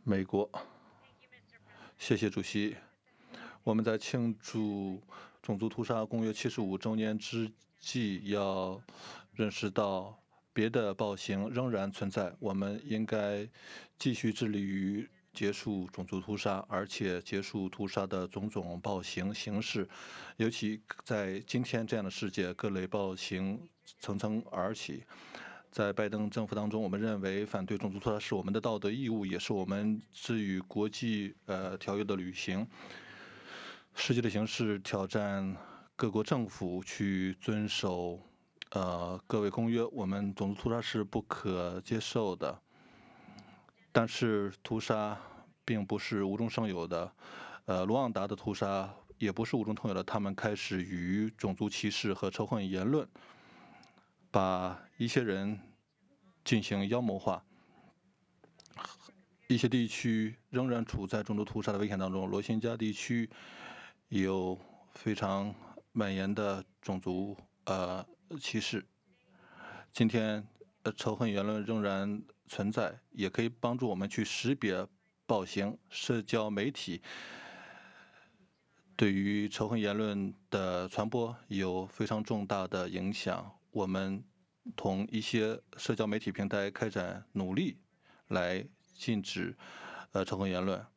美国。谢谢主席。我们在庆祝种族屠杀公约75周年之际，要认识到别的暴行仍然存在。我们应该继续致力于结束种族屠杀，而且结束屠杀的种种暴行形式。尤其在今天这样的世界，各类暴行层层而起。在拜登政府当中，我们认为反对种族屠杀是我们的道德义务，也是我们至于国际条约的履行。世界的形势挑战各国政府去遵守各位公约，我们种族屠杀是不可接受的。但是屠杀并不是无中生有的，卢旺达的屠杀也不是无中生有的，他们开始于种族歧视和仇恨言论，把一些人进行妖魔化。一些地区仍然处在种族屠杀的危险当中，罗兴加地区有非常蔓延的种族歧视。今天仇恨言论仍然存在，也可以帮助我们去识别暴行。社交媒体对于仇恨言论的传播有非常重大的影响。我们同一些社交媒体平台开展努力，来禁止仇恨言论，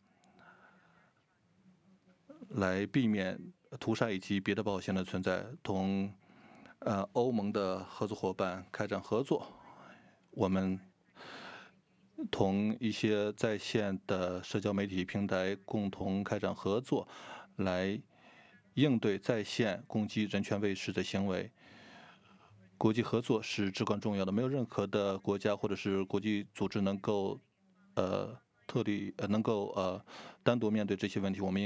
来避免屠杀以及别的暴行的存在。同欧盟的合作伙伴开展合作，我们同一些在线的社交媒体平台共同开展合作，来应对在线攻击人权卫士的行为。国际合作是至关重要的，没有任何的国家或者是国际组织能够单独面对这些问题。我们